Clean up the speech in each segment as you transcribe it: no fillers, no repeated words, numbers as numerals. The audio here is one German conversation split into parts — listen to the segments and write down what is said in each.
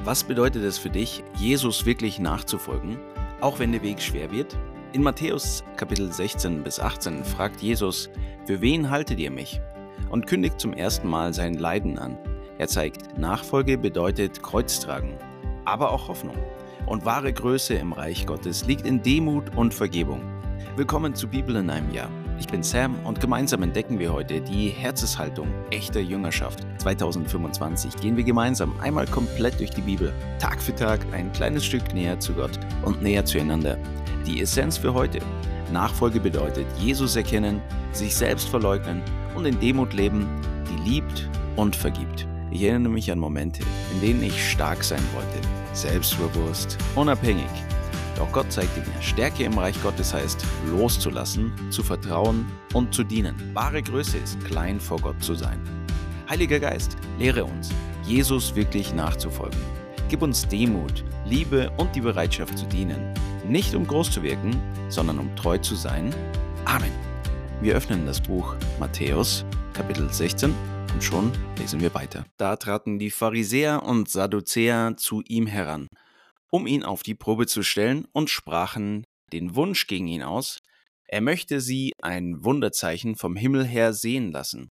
Was bedeutet es für dich, Jesus wirklich nachzufolgen, auch wenn der Weg schwer wird? In Matthäus Kapitel 16 bis 18 fragt Jesus: Für wen haltet ihr mich? Und kündigt zum ersten Mal sein Leiden an. Er zeigt, Nachfolge bedeutet Kreuztragen, aber auch Hoffnung. Und wahre Größe im Reich Gottes liegt in Demut und Vergebung. Willkommen zu Bibel in einem Jahr. Ich bin Sam und gemeinsam entdecken wir heute die Herzenshaltung echter Jüngerschaft. 2025 gehen wir gemeinsam einmal komplett durch die Bibel, Tag für Tag ein kleines Stück näher zu Gott und näher zueinander. Die Essenz für heute: Nachfolge bedeutet Jesus erkennen, sich selbst verleugnen und in Demut leben, die liebt und vergibt. Ich erinnere mich an Momente, in denen ich stark sein wollte, selbstbewusst, unabhängig. Doch Gott zeigte mir, Stärke im Reich Gottes heißt, loszulassen, zu vertrauen und zu dienen. Wahre Größe ist, klein vor Gott zu sein. Heiliger Geist, lehre uns, Jesus wirklich nachzufolgen. Gib uns Demut, Liebe und die Bereitschaft zu dienen. Nicht um groß zu wirken, sondern um treu zu sein. Amen. Wir öffnen das Buch Matthäus, Kapitel 16, und schon lesen wir weiter. Da traten die Pharisäer und Sadduzäer zu ihm heran, um ihn auf die Probe zu stellen, und sprachen den Wunsch gegen ihn aus, er möchte sie ein Wunderzeichen vom Himmel her sehen lassen.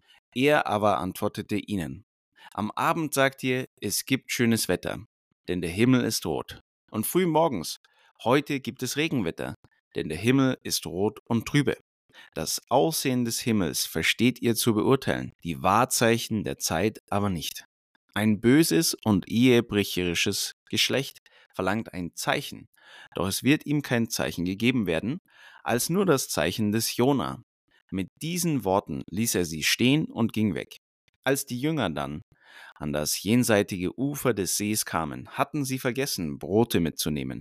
Er aber antwortete ihnen: Am Abend sagt ihr, es gibt schönes Wetter, denn der Himmel ist rot. Und früh morgens, heute gibt es Regenwetter, denn der Himmel ist rot und trübe. Das Aussehen des Himmels versteht ihr zu beurteilen, die Wahrzeichen der Zeit aber nicht. Ein böses und ehebrecherisches Geschlecht verlangt ein Zeichen, doch es wird ihm kein Zeichen gegeben werden, als nur das Zeichen des Jona. Mit diesen Worten ließ er sie stehen und ging weg. Als die Jünger dann an das jenseitige Ufer des Sees kamen, hatten sie vergessen, Brote mitzunehmen.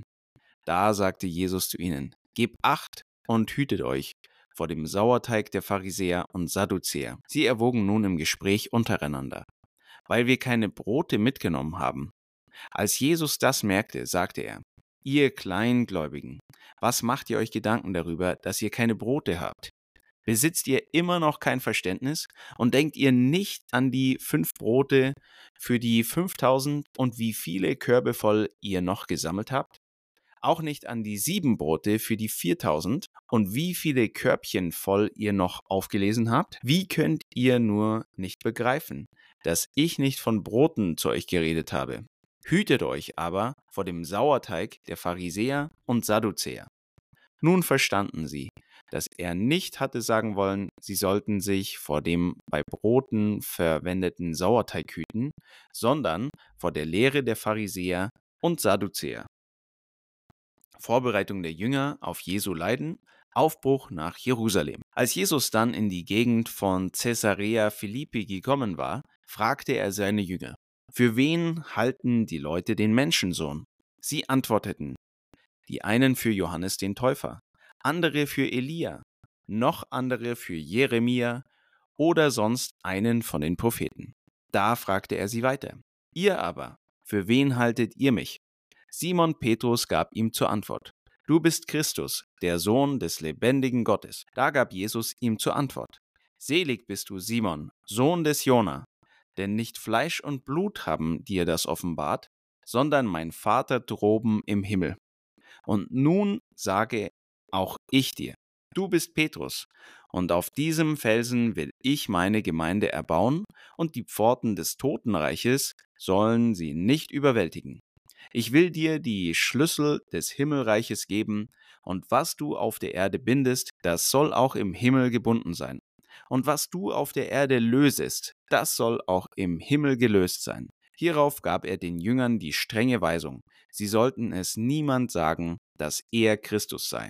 Da sagte Jesus zu ihnen: Gebt Acht und hütet euch vor dem Sauerteig der Pharisäer und Sadduzäer. Sie erwogen nun im Gespräch untereinander, weil wir keine Brote mitgenommen haben. Als Jesus das merkte, sagte er: Ihr Kleingläubigen, was macht ihr euch Gedanken darüber, dass ihr keine Brote habt? Besitzt ihr immer noch kein Verständnis und denkt ihr nicht an die 5 Brote für die 5000 und wie viele Körbe voll ihr noch gesammelt habt? Auch nicht an die 7 Brote für die 4000 und wie viele Körbchen voll ihr noch aufgelesen habt? Wie könnt ihr nur nicht begreifen, dass ich nicht von Broten zu euch geredet habe? Hütet euch aber vor dem Sauerteig der Pharisäer und Sadduzäer. Nun verstanden sie, dass er nicht hatte sagen wollen, sie sollten sich vor dem bei Broten verwendeten Sauerteig hüten, sondern vor der Lehre der Pharisäer und Sadduzäer. Vorbereitung der Jünger auf Jesu Leiden, Aufbruch nach Jerusalem. Als Jesus dann in die Gegend von Caesarea Philippi gekommen war, fragte er seine Jünger: Für wen halten die Leute den Menschensohn? Sie antworteten: Die einen für Johannes den Täufer, andere für Elia, noch andere für Jeremia oder sonst einen von den Propheten. Da fragte er sie weiter: Ihr aber, für wen haltet ihr mich? Simon Petrus gab ihm zur Antwort: Du bist Christus, der Sohn des lebendigen Gottes. Da gab Jesus ihm zur Antwort: Selig bist du, Simon, Sohn des Jona, denn nicht Fleisch und Blut haben dir das offenbart, sondern mein Vater droben im Himmel. Und nun sage auch ich dir: Du bist Petrus, und auf diesem Felsen will ich meine Gemeinde erbauen, und die Pforten des Totenreiches sollen sie nicht überwältigen. Ich will dir die Schlüssel des Himmelreiches geben, und was du auf der Erde bindest, das soll auch im Himmel gebunden sein. Und was du auf der Erde lösest, das soll auch im Himmel gelöst sein. Hierauf gab er den Jüngern die strenge Weisung: Sie sollten es niemand sagen, dass er Christus sei.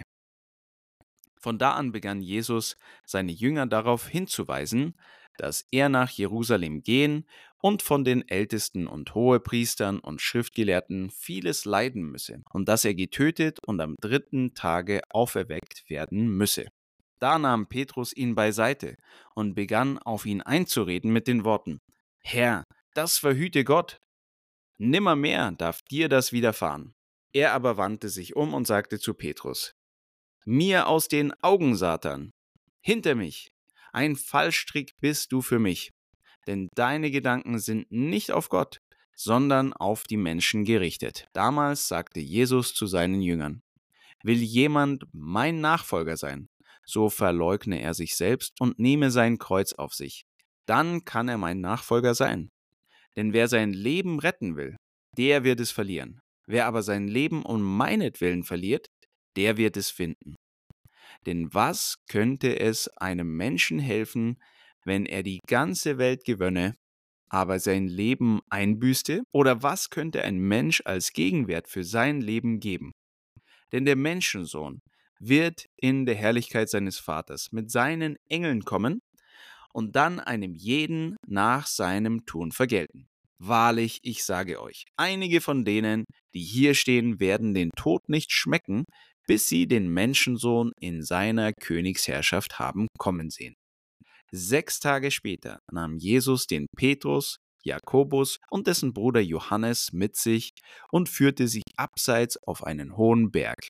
Von da an begann Jesus, seine Jünger darauf hinzuweisen, dass er nach Jerusalem gehen und von den Ältesten und Hohepriestern und Schriftgelehrten vieles leiden müsse und dass er getötet und am 3. Tage auferweckt werden müsse. Da nahm Petrus ihn beiseite und begann auf ihn einzureden mit den Worten: Herr, das verhüte Gott! Nimmermehr darf dir das widerfahren. Er aber wandte sich um und sagte zu Petrus: Mir aus den Augen, Satan! Hinter mich! Ein Fallstrick bist du für mich, denn deine Gedanken sind nicht auf Gott, sondern auf die Menschen gerichtet. Damals sagte Jesus zu seinen Jüngern: Will jemand mein Nachfolger sein, so verleugne er sich selbst und nehme sein Kreuz auf sich. Dann kann er mein Nachfolger sein. Denn wer sein Leben retten will, der wird es verlieren. Wer aber sein Leben um meinetwillen verliert, der wird es finden. Denn was könnte es einem Menschen helfen, wenn er die ganze Welt gewönne, aber sein Leben einbüßte? Oder was könnte ein Mensch als Gegenwert für sein Leben geben? Denn der Menschensohn wird in der Herrlichkeit seines Vaters mit seinen Engeln kommen und dann einem jeden nach seinem Tun vergelten. Wahrlich, ich sage euch, einige von denen, die hier stehen, werden den Tod nicht schmecken, bis sie den Menschensohn in seiner Königsherrschaft haben kommen sehen. 6 Tage später nahm Jesus den Petrus, Jakobus und dessen Bruder Johannes mit sich und führte sie abseits auf einen hohen Berg.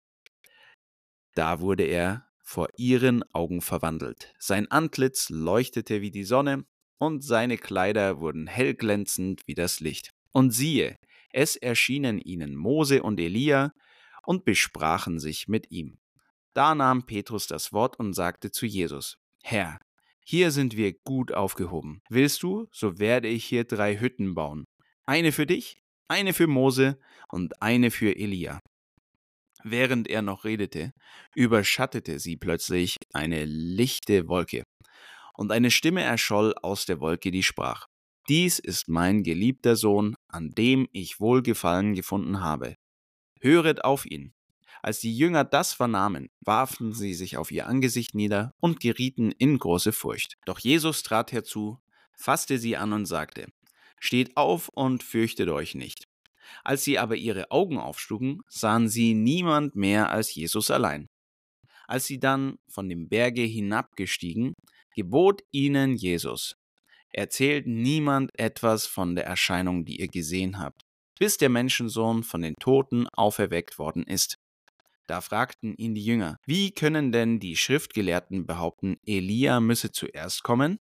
Da wurde er vor ihren Augen verwandelt. Sein Antlitz leuchtete wie die Sonne, und seine Kleider wurden hellglänzend wie das Licht. Und siehe, es erschienen ihnen Mose und Elia und besprachen sich mit ihm. Da nahm Petrus das Wort und sagte zu Jesus: Herr, hier sind wir gut aufgehoben. Willst du, so werde ich hier 3 Hütten bauen. Eine für dich, eine für Mose und eine für Elia. Während er noch redete, überschattete sie plötzlich eine lichte Wolke, und eine Stimme erscholl aus der Wolke, die sprach: Dies ist mein geliebter Sohn, an dem ich Wohlgefallen gefunden habe. Höret auf ihn. Als die Jünger das vernahmen, warfen sie sich auf ihr Angesicht nieder und gerieten in große Furcht. Doch Jesus trat herzu, fasste sie an und sagte: Steht auf und fürchtet euch nicht. Als sie aber ihre Augen aufschlugen, sahen sie niemand mehr als Jesus allein. Als sie dann von dem Berge hinabgestiegen, gebot ihnen Jesus: Erzählt niemand etwas von der Erscheinung, die ihr gesehen habt, bis der Menschensohn von den Toten auferweckt worden ist. Da fragten ihn die Jünger: Wie können denn die Schriftgelehrten behaupten, Elia müsse zuerst kommen?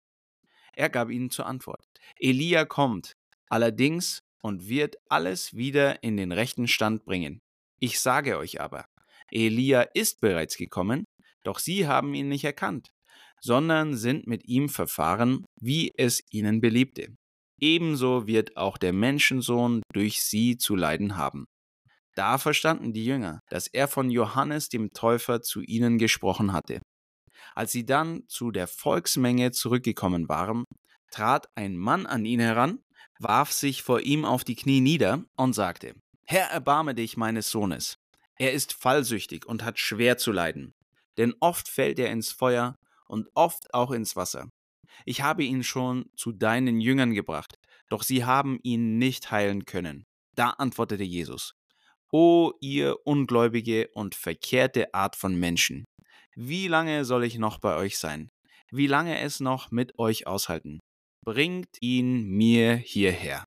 Er gab ihnen zur Antwort: Elia kommt, allerdings, und wird alles wieder in den rechten Stand bringen. Ich sage euch aber, Elia ist bereits gekommen, doch sie haben ihn nicht erkannt, sondern sind mit ihm verfahren, wie es ihnen beliebte. Ebenso wird auch der Menschensohn durch sie zu leiden haben. Da verstanden die Jünger, dass er von Johannes dem Täufer zu ihnen gesprochen hatte. Als sie dann zu der Volksmenge zurückgekommen waren, trat ein Mann an ihn heran, warf sich vor ihm auf die Knie nieder und sagte: Herr, erbarme dich meines Sohnes. Er ist fallsüchtig und hat schwer zu leiden, denn oft fällt er ins Feuer und oft auch ins Wasser. Ich habe ihn schon zu deinen Jüngern gebracht, doch sie haben ihn nicht heilen können. Da antwortete Jesus: O ihr ungläubige und verkehrte Art von Menschen, wie lange soll ich noch bei euch sein? Wie lange es noch mit euch aushalten? Bringt ihn mir hierher.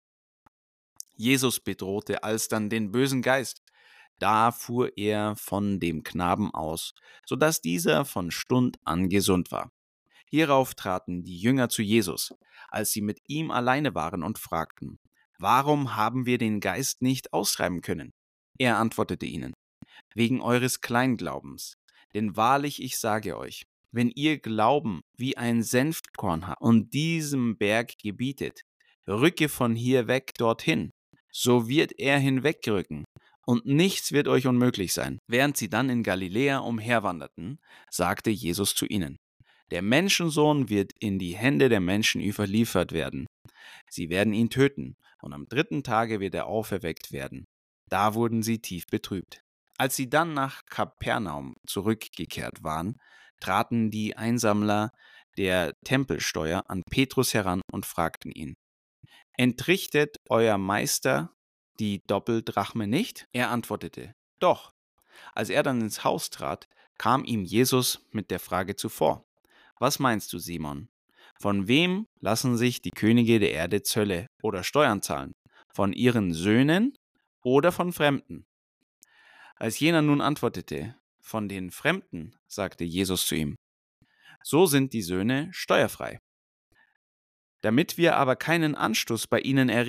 Jesus bedrohte alsdann den bösen Geist. Da fuhr er von dem Knaben aus, so dass dieser von Stund an gesund war. Hierauf traten die Jünger zu Jesus, als sie mit ihm alleine waren, und fragten: Warum haben wir den Geist nicht austreiben können? Er antwortete ihnen: Wegen eures Kleinglaubens. Denn wahrlich, ich sage euch, wenn ihr Glauben wie ein Senfkorn habt und diesem Berg gebietet: Rücke von hier weg dorthin, so wird er hinwegrücken, und nichts wird euch unmöglich sein. Während sie dann in Galiläa umherwanderten, sagte Jesus zu ihnen: Der Menschensohn wird in die Hände der Menschen überliefert werden. Sie werden ihn töten, und am 3. Tage wird er auferweckt werden. Da wurden sie tief betrübt. Als sie dann nach Kapernaum zurückgekehrt waren, traten die Einsammler der Tempelsteuer an Petrus heran und fragten ihn: Entrichtet euer Meister die Doppeldrachme nicht? Er antwortete: Doch. Als er dann ins Haus trat, kam ihm Jesus mit der Frage zuvor: Was meinst du, Simon? Von wem lassen sich die Könige der Erde Zölle oder Steuern zahlen? Von ihren Söhnen oder von Fremden? Als jener nun antwortete: Von den Fremden, sagte Jesus zu ihm: So sind die Söhne steuerfrei. Damit wir aber keinen Anstoß bei ihnen erregen,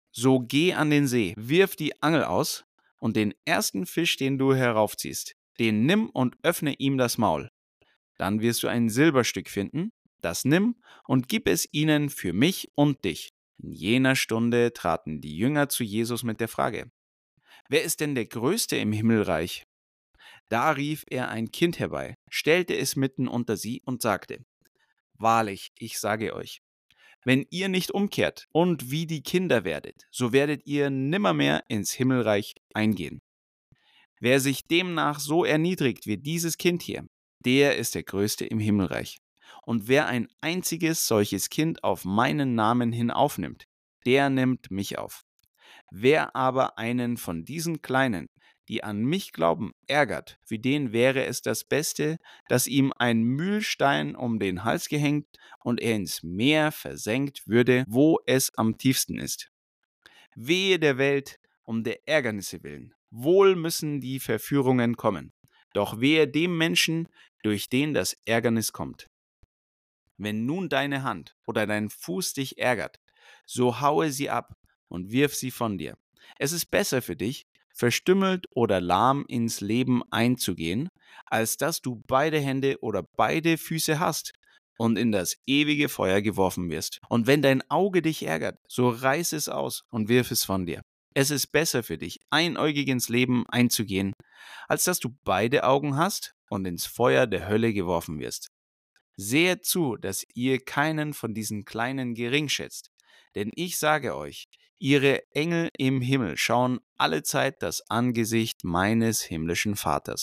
So geh an den See, wirf die Angel aus und den ersten Fisch, den du heraufziehst, den nimm und öffne ihm das Maul. Dann wirst du ein Silberstück finden, das nimm und gib es ihnen für mich und dich. In jener Stunde traten die Jünger zu Jesus mit der Frage: Wer ist denn der Größte im Himmelreich? Da rief er ein Kind herbei, stellte es mitten unter sie und sagte: Wahrlich, ich sage euch, wenn ihr nicht umkehrt und wie die Kinder werdet, so werdet ihr nimmermehr ins Himmelreich eingehen. Wer sich demnach so erniedrigt wie dieses Kind hier, der ist der Größte im Himmelreich. Und wer ein einziges solches Kind auf meinen Namen hin aufnimmt, der nimmt mich auf. Wer aber einen von diesen Kleinen, die an mich glauben, ärgert, für den wäre es das Beste, dass ihm ein Mühlstein um den Hals gehängt und er ins Meer versenkt würde, wo es am tiefsten ist. Wehe der Welt um der Ärgernisse willen. Wohl müssen die Verführungen kommen. Doch wehe dem Menschen, durch den das Ärgernis kommt. Wenn nun deine Hand oder dein Fuß dich ärgert, so haue sie ab und wirf sie von dir. Es ist besser für dich, verstümmelt oder lahm ins Leben einzugehen, als dass du beide Hände oder beide Füße hast und in das ewige Feuer geworfen wirst. Und wenn dein Auge dich ärgert, so reiß es aus und wirf es von dir. Es ist besser für dich, einäugig ins Leben einzugehen, als dass du beide Augen hast und ins Feuer der Hölle geworfen wirst. Sehet zu, dass ihr keinen von diesen Kleinen gering schätzt, denn ich sage euch, ihre Engel im Himmel schauen allezeit das Angesicht meines himmlischen Vaters.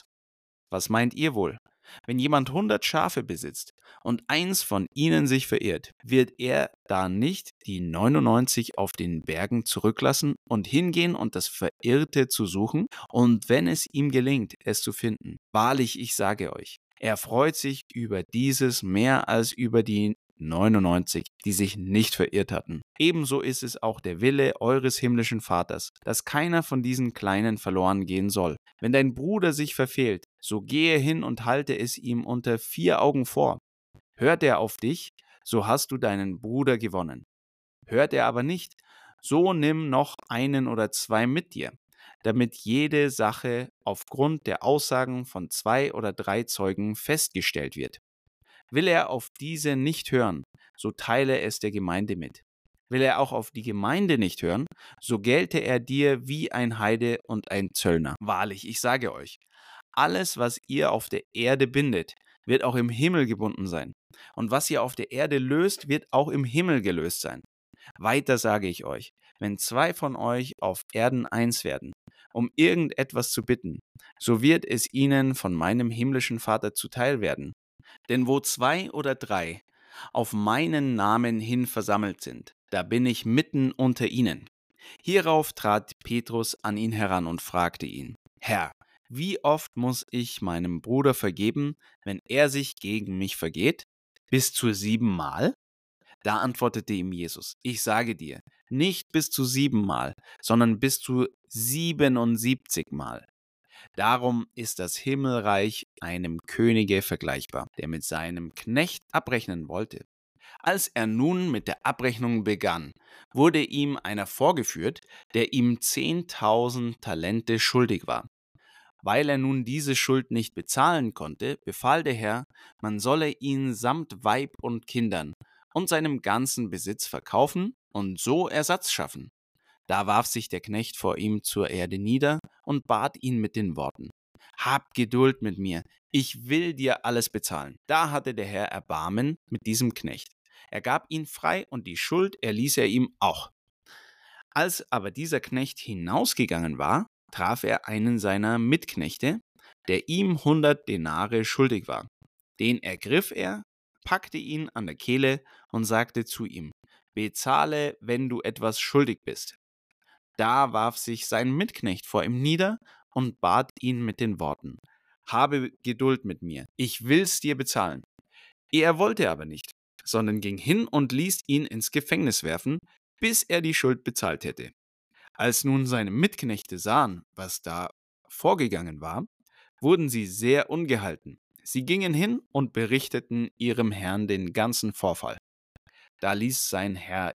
Was meint ihr wohl? Wenn jemand 100 Schafe besitzt und eins von ihnen sich verirrt, wird er da nicht die 99 auf den Bergen zurücklassen und hingehen und das Verirrte zu suchen? Und wenn es ihm gelingt, es zu finden, wahrlich, ich sage euch, er freut sich über dieses mehr als über die 99, die sich nicht verirrt hatten. Ebenso ist es auch der Wille eures himmlischen Vaters, dass keiner von diesen Kleinen verloren gehen soll. Wenn dein Bruder sich verfehlt, so gehe hin und halte es ihm unter 4 Augen vor. Hört er auf dich, so hast du deinen Bruder gewonnen. Hört er aber nicht, so nimm noch einen oder 2 mit dir, damit jede Sache aufgrund der Aussagen von 2 oder 3 Zeugen festgestellt wird. Will er auf diese nicht hören, so teile es der Gemeinde mit. Will er auch auf die Gemeinde nicht hören, so gelte er dir wie ein Heide und ein Zöllner. Wahrlich, ich sage euch, alles, was ihr auf der Erde bindet, wird auch im Himmel gebunden sein. Und was ihr auf der Erde löst, wird auch im Himmel gelöst sein. Weiter sage ich euch, wenn 2 von euch auf Erden eins werden, um irgendetwas zu bitten, so wird es ihnen von meinem himmlischen Vater zuteil werden. Denn wo 2 oder 3 auf meinen Namen hin versammelt sind, da bin ich mitten unter ihnen. Hierauf trat Petrus an ihn heran und fragte ihn: Herr, wie oft muss ich meinem Bruder vergeben, wenn er sich gegen mich vergeht? Bis zu 7-mal? Da antwortete ihm Jesus: Ich sage dir, nicht bis zu 7-mal, sondern bis zu 77-mal. Darum ist das Himmelreich einem Könige vergleichbar, der mit seinem Knecht abrechnen wollte. Als er nun mit der Abrechnung begann, wurde ihm einer vorgeführt, der ihm 10.000 Talente schuldig war. Weil er nun diese Schuld nicht bezahlen konnte, befahl der Herr, man solle ihn samt Weib und Kindern und seinem ganzen Besitz verkaufen und so Ersatz schaffen. Da warf sich der Knecht vor ihm zur Erde nieder und bat ihn mit den Worten: Hab Geduld mit mir, ich will dir alles bezahlen. Da hatte der Herr Erbarmen mit diesem Knecht. Er gab ihn frei und die Schuld erließ er ihm auch. Als aber dieser Knecht hinausgegangen war, traf er einen seiner Mitknechte, der ihm 100 Denare schuldig war. Den ergriff er, packte ihn an der Kehle und sagte zu ihm: Bezahle, wenn du etwas schuldig bist. Da warf sich sein Mitknecht vor ihm nieder und bat ihn mit den Worten: Habe Geduld mit mir, ich will's dir bezahlen. Er wollte aber nicht, sondern ging hin und ließ ihn ins Gefängnis werfen, bis er die Schuld bezahlt hätte. Als nun seine Mitknechte sahen, was da vorgegangen war, wurden sie sehr ungehalten. Sie gingen hin und berichteten ihrem Herrn den ganzen Vorfall. Da ließ sein Herr ihn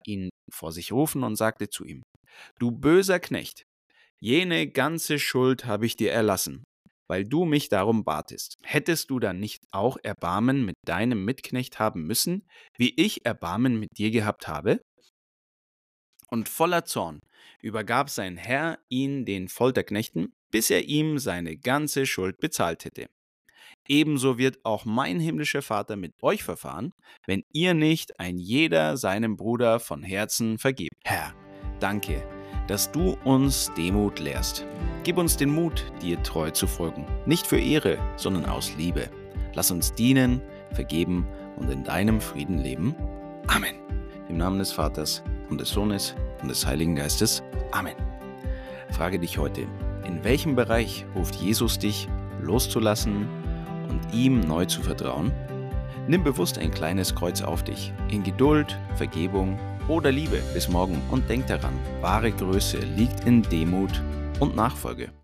vor sich rufen und sagte zu ihm: Du böser Knecht, jene ganze Schuld habe ich dir erlassen, weil du mich darum batest. Hättest du dann nicht auch Erbarmen mit deinem Mitknecht haben müssen, wie ich Erbarmen mit dir gehabt habe? Und voller Zorn übergab sein Herr ihn den Folterknechten, bis er ihm seine ganze Schuld bezahlt hätte. Ebenso wird auch mein himmlischer Vater mit euch verfahren, wenn ihr nicht ein jeder seinem Bruder von Herzen vergebt. Herr, danke, dass du uns Demut lehrst. Gib uns den Mut, dir treu zu folgen, nicht für Ehre, sondern aus Liebe. Lass uns dienen, vergeben und in deinem Frieden leben. Amen. Im Namen des Vaters und des Sohnes und des Heiligen Geistes. Amen. Frage dich heute, in welchem Bereich ruft Jesus dich, loszulassen und ihm neu zu vertrauen? Nimm bewusst ein kleines Kreuz auf dich, in Geduld, Vergebung oder Liebe bis morgen und denk daran, wahre Größe liegt in Demut und Nachfolge.